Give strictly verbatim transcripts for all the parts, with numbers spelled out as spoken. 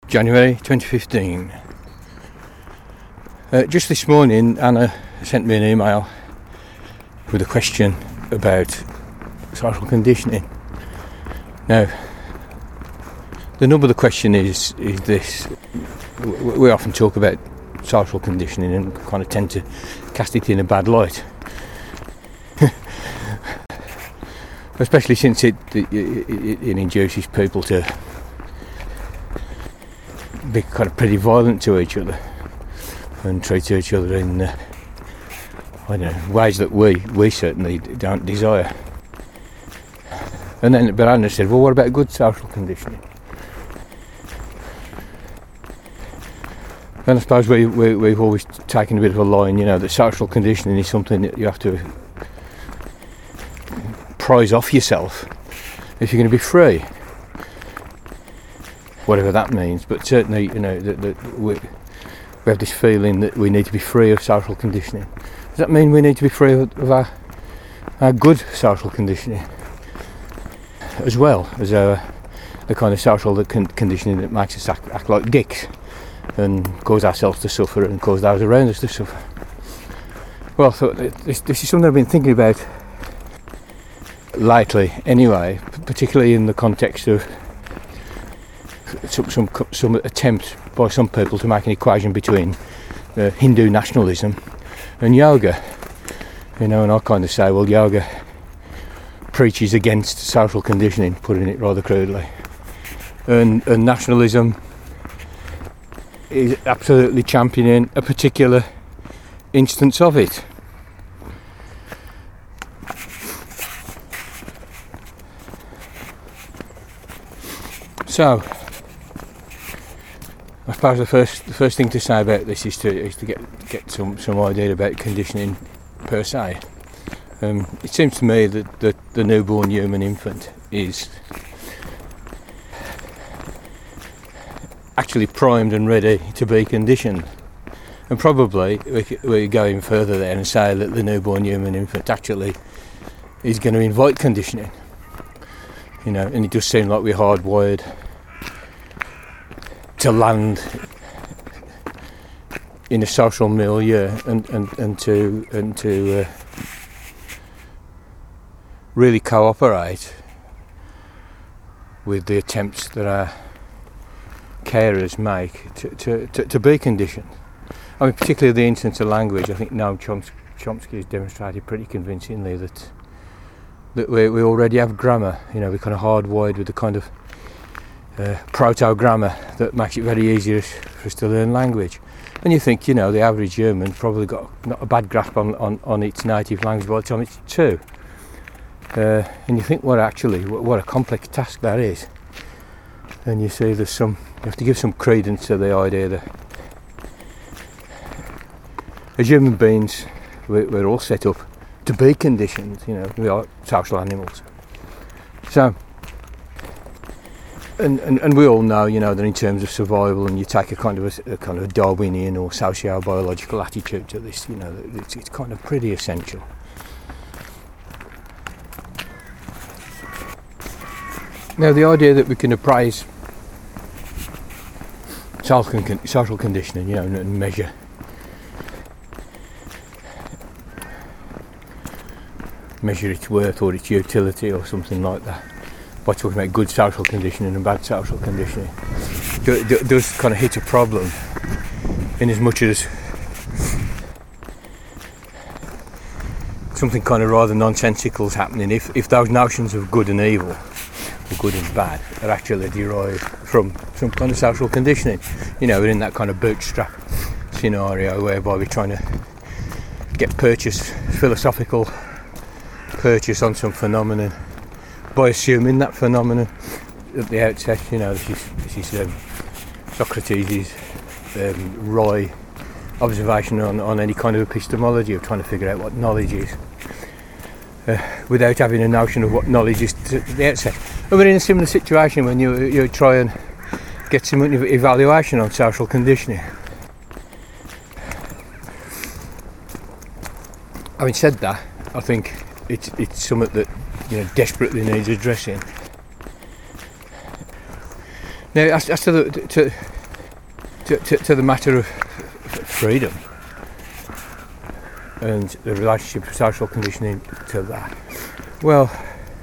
January twenty fifteen. Uh, just this morning, Anna sent me an email with a question about social conditioning. Now, the nub of the question is is this: we often talk about social conditioning and kind of tend to cast it in a bad light, especially since it, it, it, it induces people to be kind of pretty violent to each other and treat each other in uh, I don't know, ways that we we certainly don't desire. And then, but Anna said, well, what about good social conditioning? And I suppose we, we, we've always taken a bit of a line, you know, that social conditioning is something that you have to prize off yourself if you're going to be free. Whatever that means, but certainly, you know, that, that we, we have this feeling that we need to be free of social conditioning. Does that mean we need to be free of, of our, our good social conditioning as well as our, the kind of social conditioning that makes us act, act like dicks and cause ourselves to suffer and cause those around us to suffer? Well, I thought this, this is something I've been thinking about lately anyway, particularly in the context of some some, some attempt by some people to make an equation between uh, Hindu nationalism and yoga. You know, and I kind of say, well, yoga preaches against social conditioning, putting it rather crudely, and, and nationalism is absolutely championing a particular instance of it. So, I suppose the first the first thing to say about this is to is to get get some, some idea about conditioning per se. Um, it seems to me that, that the newborn human infant is actually primed and ready to be conditioned, and probably we we go even further there and say that the newborn human infant actually is going to invite conditioning. You know, and it does seem like we're hardwired to land in a social milieu and, and, and to and to uh, really cooperate with the attempts that our carers make to, to, to, to be conditioned. I mean, particularly the instance of language. I think Noam Chomsky has demonstrated pretty convincingly that that we, we already have grammar. You know, we're kind of hardwired with the kind of uh, proto-grammar that makes it very easy for us to learn language. And you think, you know, the average German probably got not a bad grasp on, on, on its native language by the time it's two. Uh, and you think, what actually, what, what a complex task that is. And you see there's some, you have to give some credence to the idea that as human beings, we're, we're all set up to be conditioned. You know, we are social animals. So, and, and, and we all know, you know, that in terms of survival, and you take a kind of a, a kind of a Darwinian or socio-biological attitude to this, you know, it's, it's kind of pretty essential. Now, the idea that we can appraise social, con- social conditioning, you know, and measure measure its worth or its utility or something like that by talking about good social conditioning and bad social conditioning do, do, does kind of hit a problem, in as much as something kind of rather nonsensical is happening if, if those notions of good and evil or good and bad are actually derived from some kind of social conditioning. You know, we're in that kind of bootstrap scenario whereby we're trying to get purchase philosophical purchase on some phenomenon by assuming that phenomenon at the outset. You know, this is this is um, Socrates' um, wry observation on, on any kind of epistemology of trying to figure out what knowledge is, uh, without having a notion of what knowledge is to, at the outset. And we're in a similar situation when you you try and get some evaluation on social conditioning. Having said that, I think it's it's something that, you know, desperately needs addressing. Now, as, as to, the, to to, to, to the matter of freedom and the relationship of social conditioning to that. Well,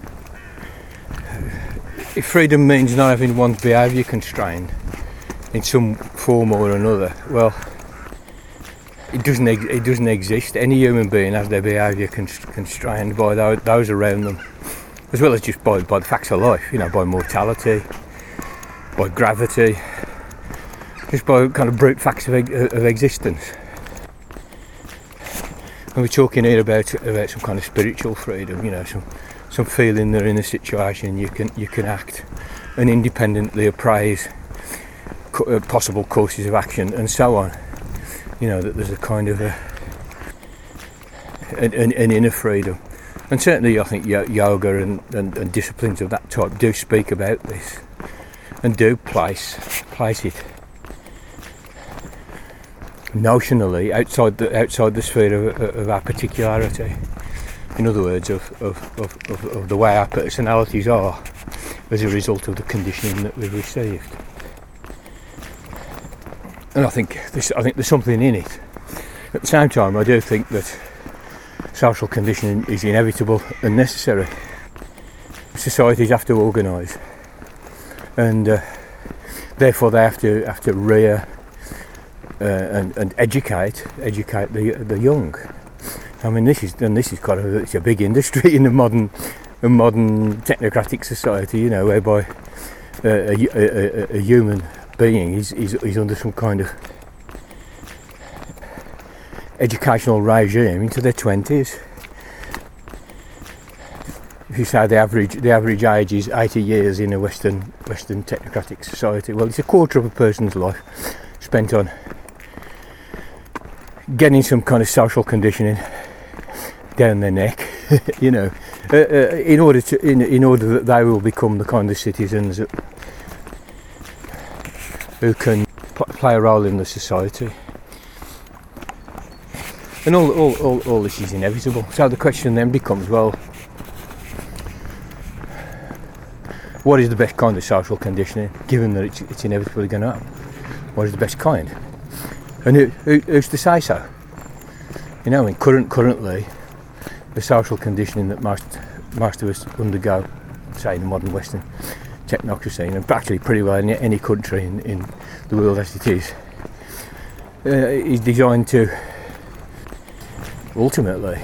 if freedom means not having one's behaviour constrained in some form or another, well, it doesn't ex- it doesn't exist. Any human being has their behaviour const- constrained by those, those around them, as well as just by, by the facts of life, you know, by mortality, by gravity, just by kind of brute facts of, of existence. And we're talking here about about some kind of spiritual freedom, you know, some some feeling that in a situation you can you can act and independently appraise co- possible courses of action and so on. You know, that there's a kind of a an, an, an inner freedom. And certainly I think yoga and, and, and disciplines of that type do speak about this and do place place it notionally outside the outside the sphere of, of our particularity. In other words, of, of, of, of, of the way our personalities are as a result of the conditioning that we've received. And I think this, I think there's something in it. At the same time, I do think that social conditioning is inevitable and necessary. Societies have to organise, and uh, therefore they have to have to rear uh, and, and educate educate the the young. I mean, this is and this is kind of it's a big industry in a modern a modern technocratic society, you know, whereby uh, a, a, a human being is, is is under some kind of educational regime into their twenties. If you say the average the average age is eighty years in a Western Western technocratic society, well, it's a quarter of a person's life spent on getting some kind of social conditioning down their neck, you know, uh, uh, in order to in in order that they will become the kind of citizens that, who can pl- play a role in the society. And all, all, all, all this is inevitable. So the question then becomes, well, what is the best kind of social conditioning, given that it's, it's inevitably going to happen? What is the best kind? And who, who, who's to say so? You know, in current, currently, the social conditioning that most, most of us undergo, say in the modern Western technocracy, and actually pretty well in any country in, in the world as it is, uh, is designed to ultimately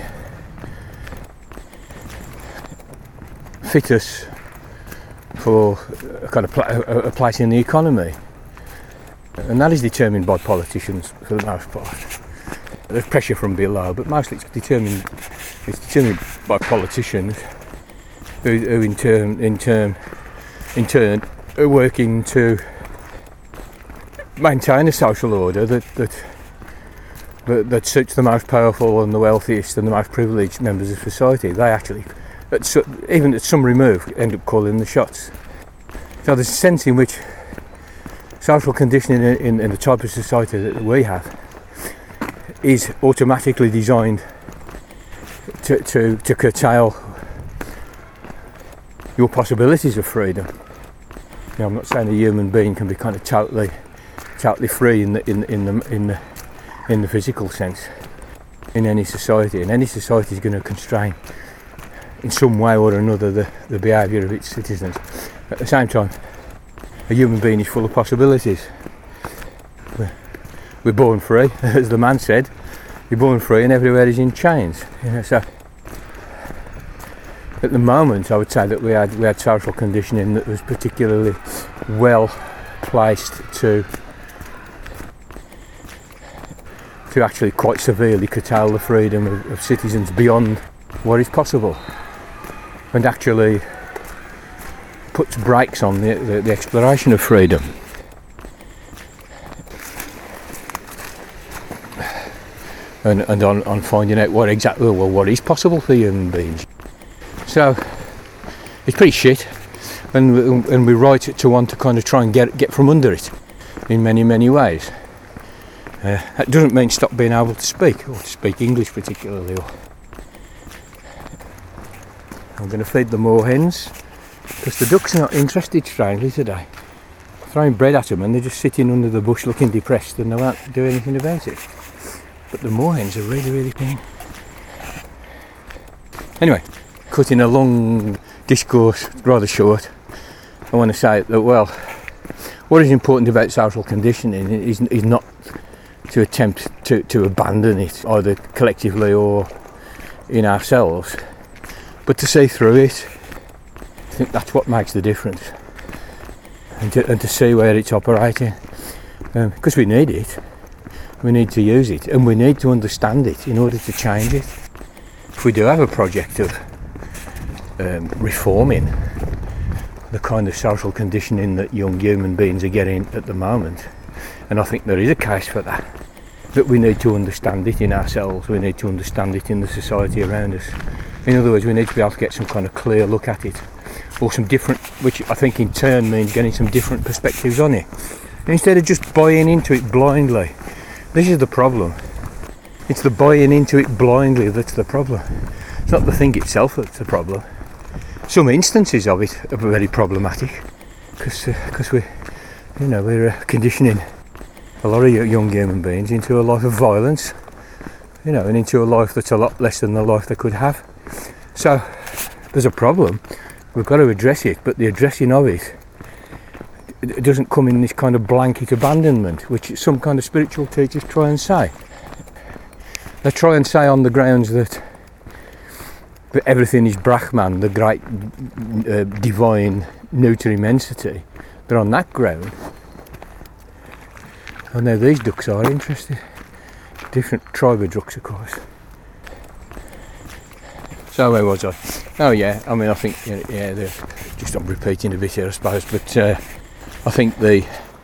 fit us for a kind of pl- a, a place in the economy, and that is determined by politicians for the most part. There's pressure from below, but mostly it's determined it's determined by politicians who, who in turn in turn in turn are working to maintain a social order that that that, that suits the most powerful and the wealthiest and the most privileged members of society. They actually, at so, even at some remove, end up calling the shots. So there's a sense in which social conditioning in, in, in the type of society that we have is automatically designed to, to, to curtail your possibilities of freedom. You know, I'm not saying a human being can be kind of totally, totally free in the in in the in the in the physical sense in any society, and any society is going to constrain in some way or another the, the behaviour of its citizens. At the same time, a human being is full of possibilities. We're, we're born free, as the man said. You're born free and everywhere is in chains. You know, so at the moment I would say that we had we had social conditioning that was particularly well placed to to actually quite severely curtail the freedom of, of citizens beyond what is possible, and actually puts brakes on the, the, the exploration of freedom. And, and on, on finding out what exactly, well, what is possible for human beings. So it's pretty shit, and we, and we're right to want to kind of try and get get from under it in many many ways. Uh, that doesn't mean stop being able to speak, or to speak English particularly. Or I'm going to feed the moorhens because the ducks are not interested, strangely, today. throwing bread at them and they're just sitting under the bush looking depressed and they won't do anything about it. But the moorhens are really, really keen. Anyway, cutting a long discourse rather short, I want to say that, well, what is important about social conditioning is, is not to attempt to, to abandon it, either collectively or in ourselves, but to see through it. I think that's what makes the difference, and to, and to see where it's operating, um, because we need it, we need to use it, and we need to understand it in order to change it. If we do have a project of um, reforming the kind of social conditioning that young human beings are getting at the moment, and I think there is a case for that, that we need to understand it in ourselves, we need to understand it in the society around us. In other words, we need to be able to get some kind of clear look at it, or some different, which I think in turn means getting some different perspectives on it, instead of just buying into it blindly. This is the problem. It's the buying into it blindly that's the problem. It's not the thing itself that's the problem. Some instances of it are very problematic, because because uh, we, you know, we're uh, conditioning a lot of young human beings into a life of violence, you know, and into a life that's a lot less than the life they could have. So there's a problem. We've got to address it, but the addressing of it, it doesn't come in this kind of blanket abandonment, which some kind of spiritual teachers try and say. They try and say on the grounds that, that everything is Brahman, the great uh, divine neuter immensity. They're on that ground. I know these ducks are interested. Different tribe of ducks, of course. So where was I? Oh yeah, I mean I think, yeah, they're just I'm repeating a bit here I suppose, but uh, I think the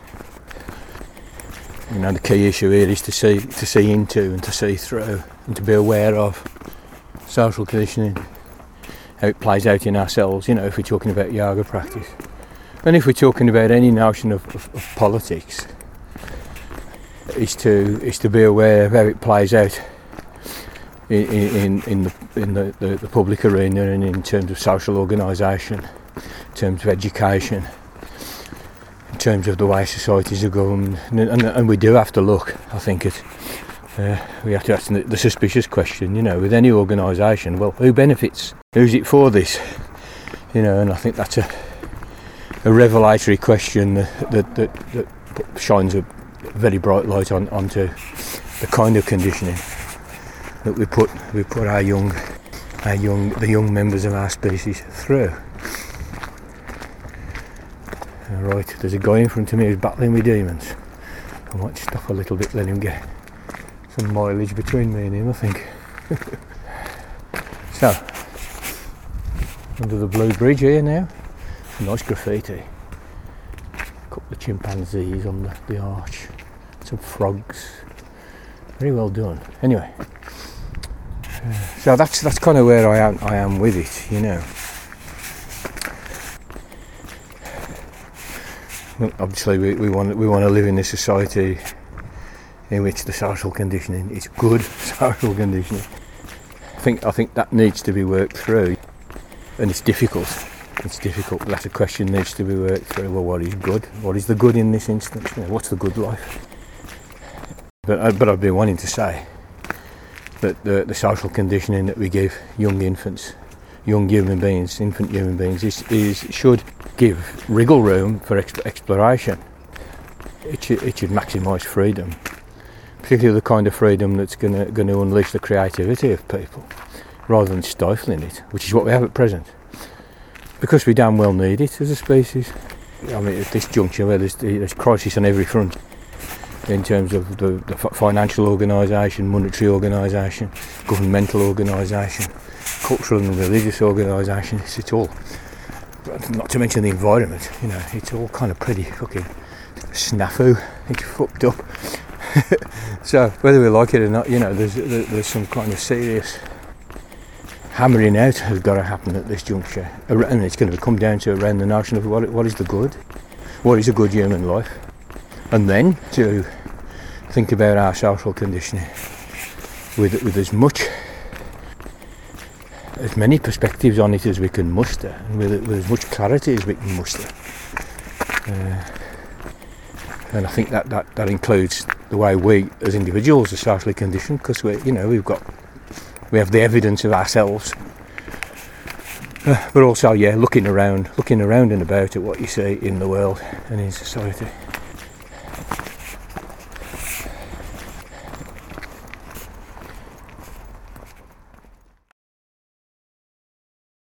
you know the key issue here is to see to see into and to see through and to be aware of social conditioning, how it plays out in ourselves, you know, if we're talking about yoga practice. And if we're talking about any notion of, of, of politics, is to is to be aware of how it plays out in in, in the in the, the, the public arena, and in terms of social organisation, in terms of education, in terms of the way societies are governed. And, and, and we do have to look, I think, at uh, we have to ask the, the suspicious question, you know, with any organisation, well, who benefits? Who's it for this? You know, and I think that's a a revelatory question that that, that, that shines a very bright light on onto the kind of conditioning that we put we put our young our young the young members of our species through. Right, there's a guy in front of me who's battling with demons. I might stop a little bit, let him get some mileage between me and him, I think. So, under the blue bridge here now, nice graffiti. A couple of chimpanzees on the, the arch, some frogs. Very well done. Anyway, uh, so that's that's kind of where I am. I am with it, you know. Well, obviously, we, we want we want to live in a society in which the social conditioning is good social conditioning. I think I think that needs to be worked through, and it's difficult. It's difficult. That a question needs to be worked through. Well, what is good? What is the good in this instance? You know, what's the good life? But but I've been wanting to say that the the social conditioning that we give young infants, young human beings, infant human beings, is, is should give wriggle room for exp- exploration. It should it should maximise freedom, particularly the kind of freedom that's going to going to unleash the creativity of people, rather than stifling it, which is what we have at present. Because we damn well need it as a species. I mean, at this juncture where there's, there's crisis on every front, in terms of the, the financial organisation, monetary organisation, governmental organisation, cultural and religious organisation, it's, it's all, not to mention the environment, you know, it's all kind of pretty fucking snafu, it's fucked up. So, whether we like it or not, you know, there's there's some kind of serious hammering out has got to happen at this juncture, and it's going to come down to around the notion of what what is the good, what is a good human life, and then to think about our social conditioning with with as much, as many perspectives on it as we can muster, and with, with as much clarity as we can muster. Uh, and I think that, that, that includes the way we as individuals are socially conditioned, because we you know we've got we have the evidence of ourselves, uh, but also yeah looking around looking around and about at what you see in the world and in society.